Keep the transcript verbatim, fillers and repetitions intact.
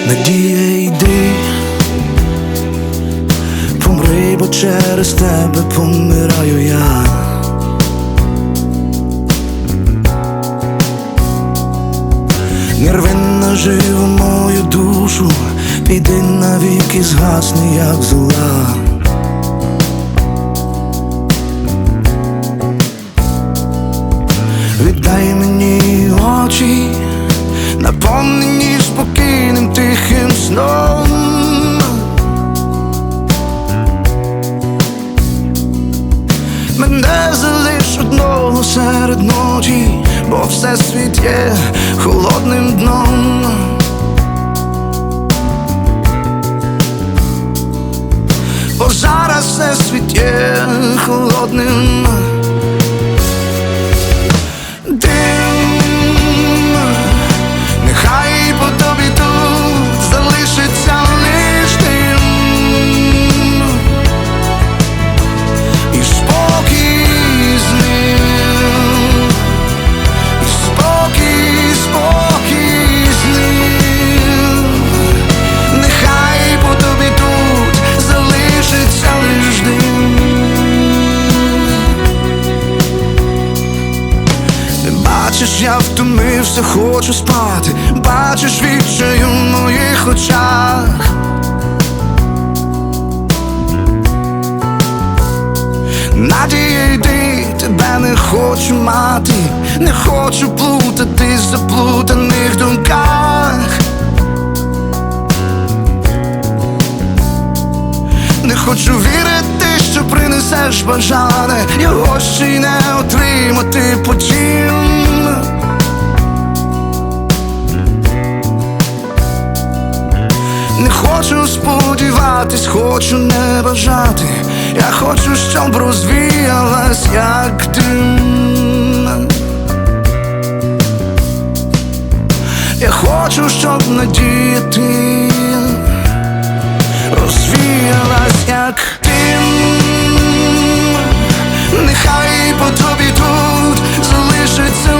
Надія, йди, помри, бо через тебе помираю я. Не рви наживо мою душу, піди навіки, згасни, як зола. Віддай мені очі, наповнені спокійним тихим сном. Мене залиш одного серед ночі, бо всесвіт є холодним дном. Бо зараз всесвіт є холодним. Нехай по тобі тут залишиться лиш дим і спокій з ним, і спокій, спокій з ним. Нехай по тобі тут залишиться лиш дим. Бачиш, я втомився, хочу спати. Бачиш відчай у моїх очах. Надія, йди, тебе не хочу мати. Не хочу плутати в заплутаних думках. Не хочу вірити, що принесеш бажане, його ще й не отримати потім. Не хочу сподіватись, хочу не бажати. Я хочу, щоб розвіялась, як дим. Я хочу, щоб надія ти розвіялась, як дим. Нехай по тобі тут залишиться